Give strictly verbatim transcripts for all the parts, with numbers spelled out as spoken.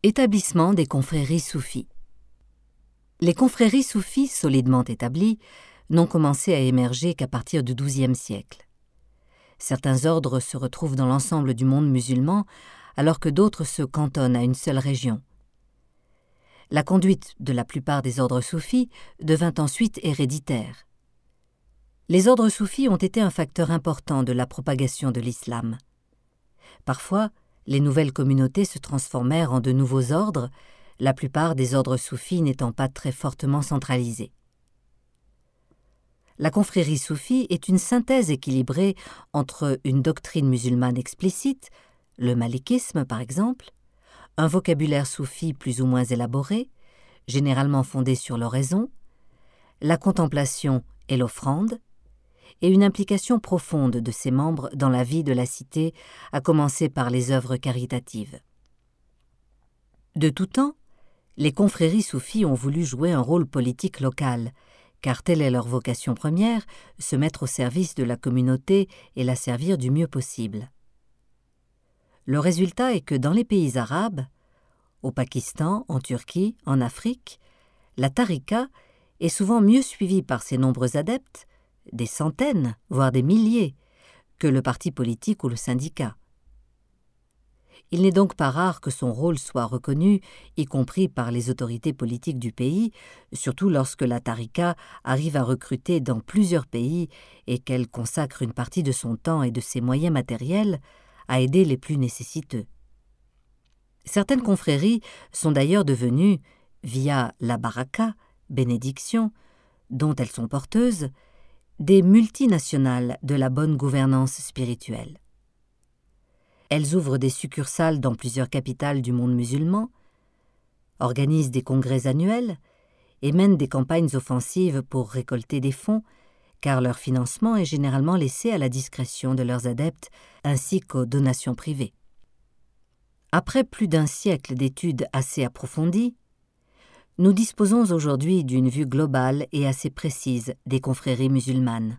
Établissement des confréries soufis. Les confréries soufis solidement établies n'ont commencé à émerger qu'à partir du douzième siècle. Certains ordres se retrouvent dans l'ensemble du monde musulman, alors que d'autres se cantonnent à une seule région. La conduite de la plupart des ordres soufis devint ensuite héréditaire. Les ordres soufis ont été un facteur important de la propagation de l'islam. Parfois, les nouvelles communautés se transformèrent en de nouveaux ordres, la plupart des ordres soufis n'étant pas très fortement centralisés. La confrérie soufie est une synthèse équilibrée entre une doctrine musulmane explicite, le malikisme par exemple, un vocabulaire soufi plus ou moins élaboré, généralement fondé sur l'oraison, la contemplation et l'offrande, et une implication profonde de ses membres dans la vie de la cité, à commencer par les œuvres caritatives. De tout temps, les confréries soufis ont voulu jouer un rôle politique local, car telle est leur vocation première, se mettre au service de la communauté et la servir du mieux possible. Le résultat est que dans les pays arabes, au Pakistan, en Turquie, en Afrique, la tariqa est souvent mieux suivie par ses nombreux adeptes, des centaines, voire des milliers, que le parti politique ou le syndicat. Il n'est donc pas rare que son rôle soit reconnu, y compris par les autorités politiques du pays, surtout lorsque la tariqa arrive à recruter dans plusieurs pays et qu'elle consacre une partie de son temps et de ses moyens matériels à aider les plus nécessiteux. Certaines confréries sont d'ailleurs devenues, via la baraka, bénédiction, dont elles sont porteuses, des multinationales de la bonne gouvernance spirituelle. Elles ouvrent des succursales dans plusieurs capitales du monde musulman, organisent des congrès annuels et mènent des campagnes offensives pour récolter des fonds, car leur financement est généralement laissé à la discrétion de leurs adeptes ainsi qu'aux donations privées. Après plus d'un siècle d'études assez approfondies, nous disposons aujourd'hui d'une vue globale et assez précise des confréries musulmanes.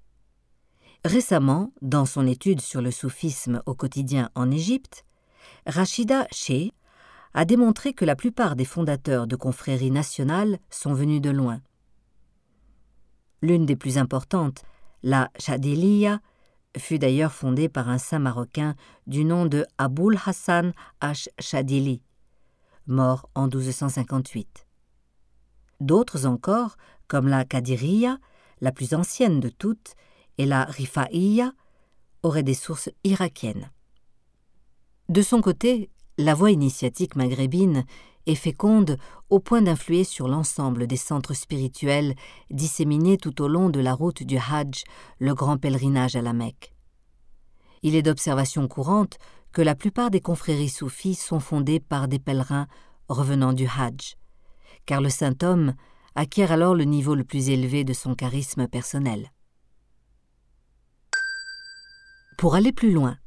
Récemment, dans son étude sur le soufisme au quotidien en Égypte, Rachida Sheh a démontré que la plupart des fondateurs de confréries nationales sont venus de loin. L'une des plus importantes, la Chadiliya, fut d'ailleurs fondée par un saint marocain du nom de Aboul Hassan Ash-Chadili, mort en douze cent cinquante-huit. D'autres encore, comme la Qadiriya, la plus ancienne de toutes, et la Rifa'iya, auraient des sources irakiennes. De son côté, la voie initiatique maghrébine est féconde au point d'influer sur l'ensemble des centres spirituels disséminés tout au long de la route du Hajj, le grand pèlerinage à la Mecque. Il est d'observation courante que la plupart des confréries soufis sont fondées par des pèlerins revenant du Hajj, car le saint homme acquiert alors le niveau le plus élevé de son charisme personnel. Pour aller plus loin,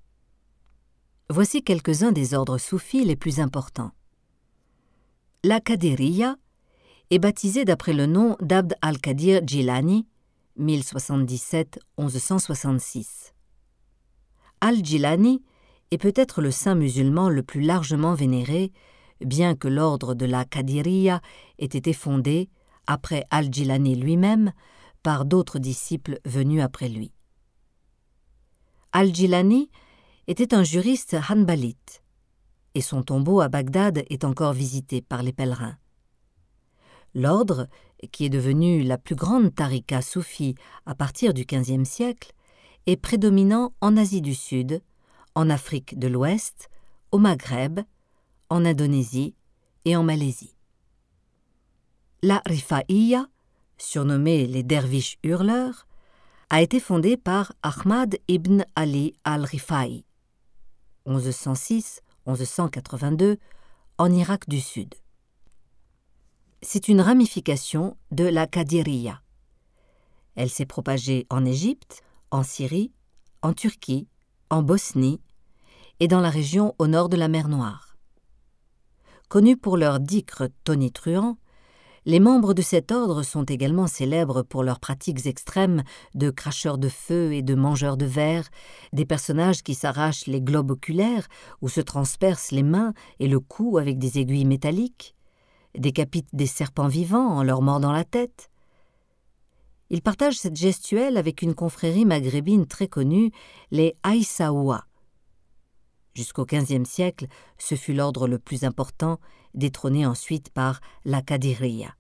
voici quelques-uns des ordres soufis les plus importants. La Qadiriya est baptisée d'après le nom d'Abd al-Qadir Jilani, mille soixante-dix-sept à mille cent soixante-six. Al-Jilani est peut-être le saint musulman le plus largement vénéré, bien que l'ordre de la Qadiriya ait été fondé, après Al-Jilani lui-même, par d'autres disciples venus après lui. Al-Jilani était un juriste hanbalite, et son tombeau à Bagdad est encore visité par les pèlerins. L'ordre, qui est devenu la plus grande tariqa soufie à partir du quinzième siècle, est prédominant en Asie du Sud, en Afrique de l'Ouest, au Maghreb, en Indonésie et en Malaisie. La Rifa'iya, surnommée les derviches hurleurs, a été fondée par Ahmad ibn Ali al-Rifa'i, onze cent six à onze cent quatre-vingt-deux, en Irak du Sud. C'est une ramification de la Qadiriya. Elle s'est propagée en Égypte, en Syrie, en Turquie, en Bosnie et dans la région au nord de la mer Noire. Connus pour leurs dikrs tonitruants, Les membres de cet ordre sont également célèbres pour leurs pratiques extrêmes de cracheurs de feu et de mangeurs de verre, des personnages qui s'arrachent les globes oculaires ou se transpercent les mains et le cou avec des aiguilles métalliques, décapitent des serpents vivants en leur mordant la tête. Ils partagent cette gestuelle avec une confrérie maghrébine très connue, les Aïssaoua. Jusqu'au quinzième siècle, ce fut l'ordre le plus important, détrôné ensuite par la Kadiriya.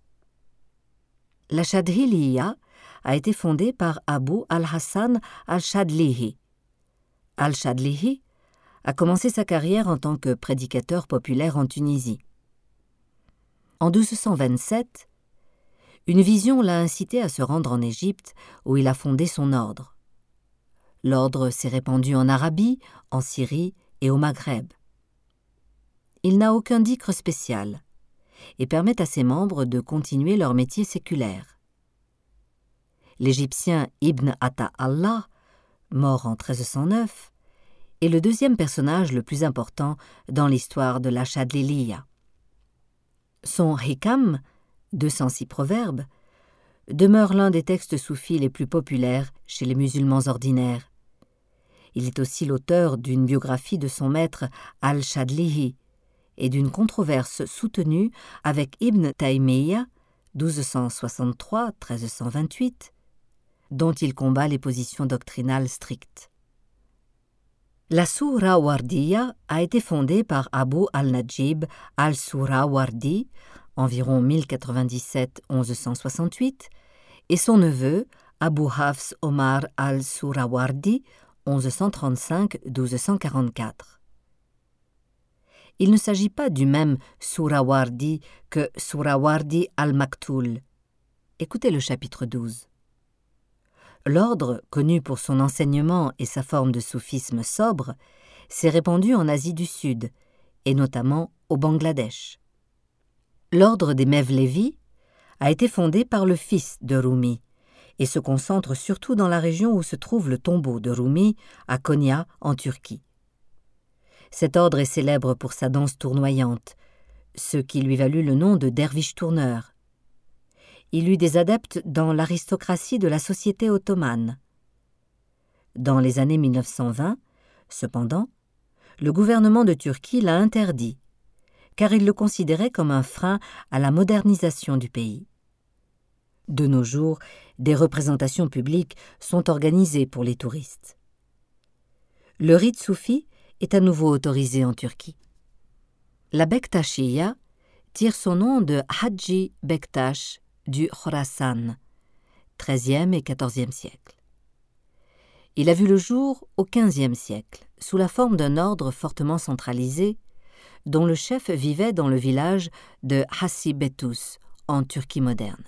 La Chadhiliya a été fondée par Abu al-Hassan al-Chadlihi. Al-Chadlihi a commencé sa carrière en tant que prédicateur populaire en Tunisie. En douze cent vingt-sept, une vision l'a incité à se rendre en Égypte, où il a fondé son ordre. L'ordre s'est répandu en Arabie, en Syrie et au Maghreb. Il n'a aucun dicre spécial et permet à ses membres de continuer leur métier séculaire. L'Égyptien Ibn Atta Allah, mort en treize cent neuf, est le deuxième personnage le plus important dans l'histoire de la Chadliliya. Son Hikam, deux cent six proverbes, demeure l'un des textes soufis les plus populaires chez les musulmans ordinaires. Il est aussi l'auteur d'une biographie de son maître Al-Chadlihi et d'une controverse soutenue avec Ibn Taymiyya, douze cent soixante-trois à treize cent vingt-huit, dont il combat les positions doctrinales strictes. La Sourawardiya a été fondée par Abu al-Najib al-Sourawardi, environ mille quatre-vingt-dix-sept à onze cent soixante-huit, et son neveu, Abu Hafs Omar al-Sourawardi, onze cent trente-cinq à douze cent quarante-quatre. Il ne s'agit pas du même Sourawardi que Sourawardi al-Maktoul. Écoutez le chapitre douze. L'ordre, connu pour son enseignement et sa forme de soufisme sobre, s'est répandu en Asie du Sud, et notamment au Bangladesh. L'ordre des Mevlevi a été fondé par le fils de Rumi et se concentre surtout dans la région où se trouve le tombeau de Rumi, à Konya, en Turquie. Cet ordre est célèbre pour sa danse tournoyante, ce qui lui valut le nom de derviche tourneur. Il eut des adeptes dans l'aristocratie de la société ottomane. Dans les années mille neuf cent vingt, cependant, le gouvernement de Turquie l'a interdit, car il le considérait comme un frein à la modernisation du pays. De nos jours, des représentations publiques sont organisées pour les touristes. Le rite soufi est à nouveau autorisé en Turquie. La Bektashiya tire son nom de Hadji Bektash du Khorasan, treizième et quatorzième siècle. Il a vu le jour au quinzième siècle, sous la forme d'un ordre fortement centralisé, dont le chef vivait dans le village de Hasibetus, en Turquie moderne.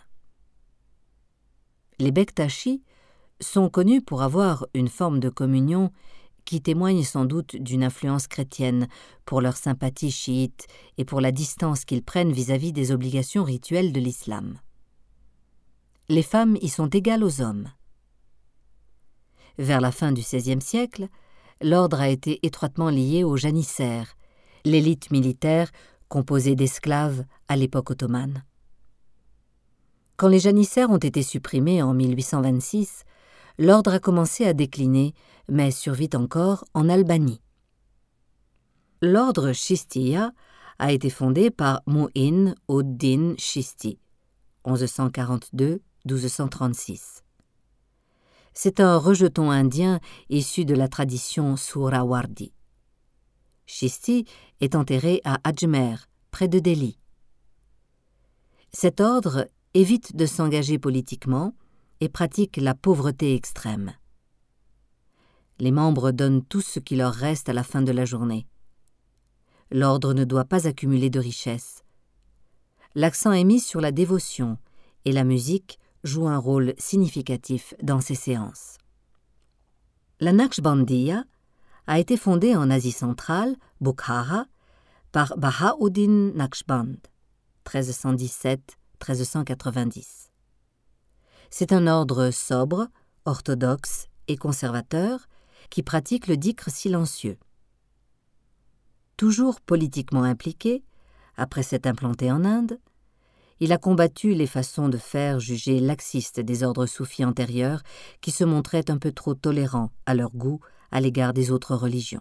Les Bektashi sont connus pour avoir une forme de communion qui témoigne sans doute d'une influence chrétienne pour leur sympathie chiite et pour la distance qu'ils prennent vis-à-vis des obligations rituelles de l'islam. Les femmes y sont égales aux hommes. Vers la fin du seizième siècle, l'ordre a été étroitement lié aux janissaires, l'élite militaire composée d'esclaves à l'époque ottomane. Quand les janissaires ont été supprimés en mille huit cent vingt-six, l'ordre a commencé à décliner, mais survit encore en Albanie. L'ordre Chistiya a été fondé par Mu'in ud-Din Chisti, onze cent quarante-deux à douze cent trente-six. C'est un rejeton indien issu de la tradition Sourawardi. Chisti est enterré à Ajmer, près de Delhi. Cet ordre évite de s'engager politiquement et pratique la pauvreté extrême. Les membres donnent tout ce qui leur reste à la fin de la journée. L'ordre ne doit pas accumuler de richesses. L'accent est mis sur la dévotion et la musique joue un rôle significatif dans ces séances. La Naqshbandiya a été fondée en Asie centrale, Bukhara, par Bahauddin Naqshband, treize cent dix-sept à treize cent quatre-vingt-dix. C'est un ordre sobre, orthodoxe et conservateur qui pratique le dhikr silencieux. Toujours politiquement impliqué, après s'être implanté en Inde, Il a combattu les façons de faire jugées laxistes des ordres soufis antérieurs qui se montraient un peu trop tolérants à leur goût à l'égard des autres religions.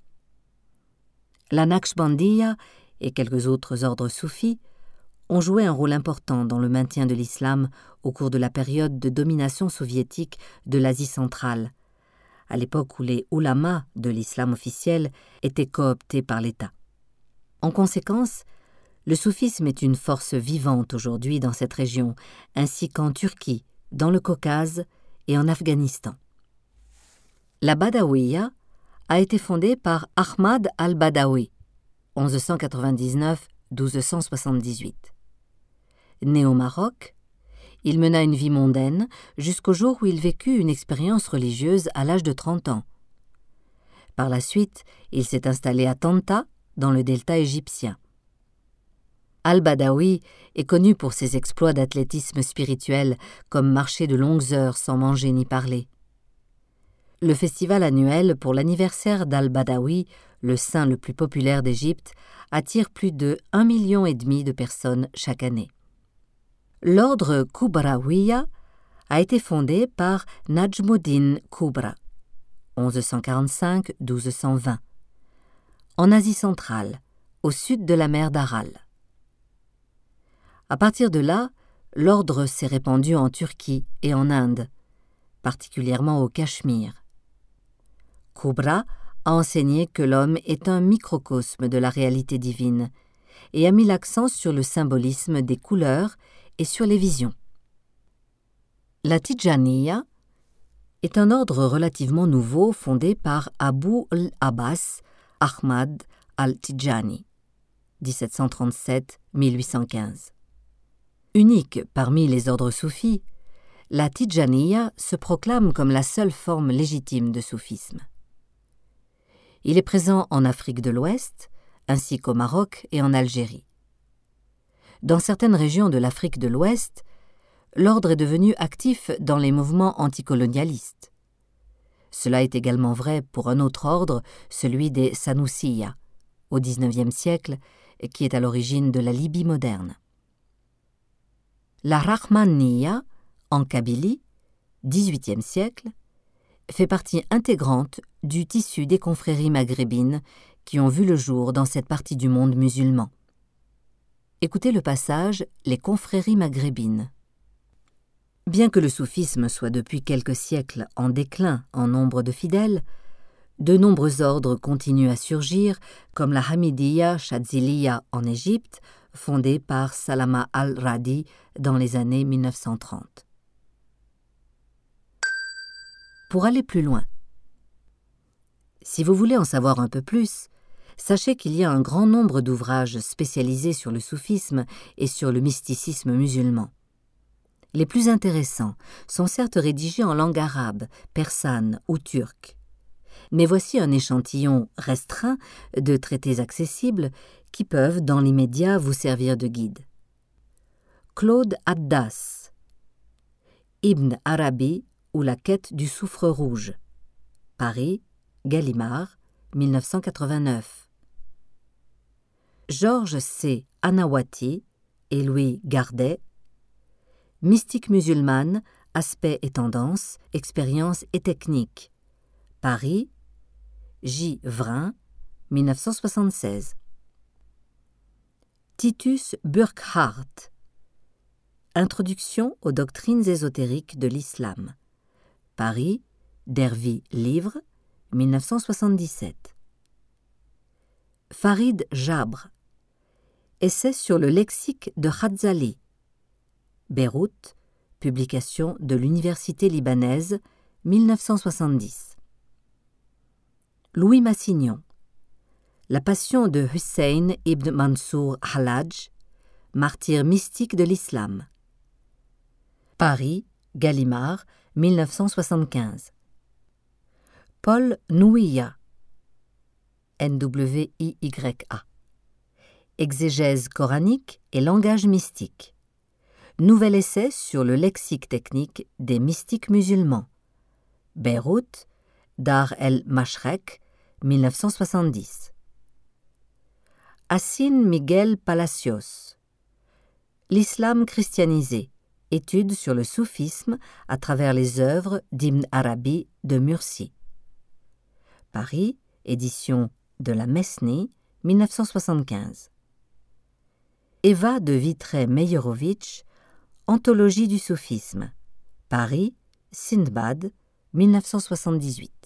La Naqshbandiya et quelques autres ordres soufis ont joué un rôle important dans le maintien de l'islam au cours de la période de domination soviétique de l'Asie centrale, à l'époque où les ulamas de l'islam officiel étaient cooptés par l'État. En conséquence, le soufisme est une force vivante aujourd'hui dans cette région, ainsi qu'en Turquie, dans le Caucase et en Afghanistan. La Badawiya a été fondée par Ahmad al-Badawi, onze cent quatre-vingt-dix-neuf à douze cent soixante-dix-huit. Né au Maroc, il mena une vie mondaine jusqu'au jour où il vécut une expérience religieuse à l'âge de trente ans. Par la suite, il s'est installé à Tanta, dans le delta égyptien. Al-Badawi est connu pour ses exploits d'athlétisme spirituel, comme marcher de longues heures sans manger ni parler. Le festival annuel pour l'anniversaire d'Al-Badawi, le saint le plus populaire d'Égypte, attire plus de un million et demi de personnes chaque année. L'ordre Kubrawiya a été fondé par Najmuddin Kubra, onze cent quarante-cinq à douze cent vingt, en Asie centrale, au sud de la mer d'Aral. À partir de là, l'ordre s'est répandu en Turquie et en Inde, particulièrement au Cachemire. Kubra a enseigné que l'homme est un microcosme de la réalité divine et a mis l'accent sur le symbolisme des couleurs et sur les visions. La Tijaniya est un ordre relativement nouveau fondé par Abu al-Abbas Ahmad al-Tijani, dix-sept cent trente-sept à mille huit cent quinze. Unique parmi les ordres soufis, la Tijaniya se proclame comme la seule forme légitime de soufisme. Il est présent en Afrique de l'Ouest, ainsi qu'au Maroc et en Algérie. Dans certaines régions de l'Afrique de l'Ouest, l'ordre est devenu actif dans les mouvements anticolonialistes. Cela est également vrai pour un autre ordre, celui des Sanusiya, au dix-neuvième siècle, qui est à l'origine de la Libye moderne. La Rahmaniya, en Kabylie, dix-huitième siècle, fait partie intégrante du tissu des confréries maghrébines qui ont vu le jour dans cette partie du monde musulman. Écoutez le passage « Les confréries maghrébines ». Bien que le soufisme soit depuis quelques siècles en déclin en nombre de fidèles, de nombreux ordres continuent à surgir, comme la Hamidiya Shadziliya en Égypte, fondée par Salama al-Radi dans les années mille neuf cent trente. Pour aller plus loin, si vous voulez en savoir un peu plus, sachez qu'il y a un grand nombre d'ouvrages spécialisés sur le soufisme et sur le mysticisme musulman. Les plus intéressants sont certes rédigés en langue arabe, persane ou turque. Mais voici un échantillon restreint de traités accessibles qui peuvent, dans l'immédiat, vous servir de guide. Claude Abdas, Ibn Arabi ou la quête du soufre rouge, Paris, Gallimard, mille neuf cent quatre-vingt-neuf. Georges C. Anawati et Louis Gardet, Mystique musulmane, aspects et tendances, expériences et techniques, Paris, J. Vrin, mille neuf cent soixante-seize. Titus Burckhardt, Introduction aux doctrines ésotériques de l'islam, Paris, Dervy Livre, mille neuf cent soixante-dix-sept. Farid Jabre, Essai sur le lexique de Khazali, Beyrouth, publication de l'Université libanaise, mille neuf cent soixante-dix. Louis Massignon, La passion de Hussein ibn Mansour Hallaj, martyr mystique de l'islam, Paris, Gallimard, mille neuf cent soixante-quinze. Paul Nouiya, N W I Y A, Exégèse coranique et langage mystique, Nouvel essai sur le lexique technique des mystiques musulmans, Beyrouth, Dar el-Mashrek, mille neuf cent soixante-dix. Hassin Miguel Palacios, L'islam christianisé, étude sur le soufisme à travers les œuvres d'Ibn Arabi de Mursi. Paris, édition de la Mesnie, mille neuf cent soixante-quinze. Eva de Vitré-Meyerovitch, Anthologie du soufisme. Paris, Sindbad, mille neuf cent soixante-dix-huit.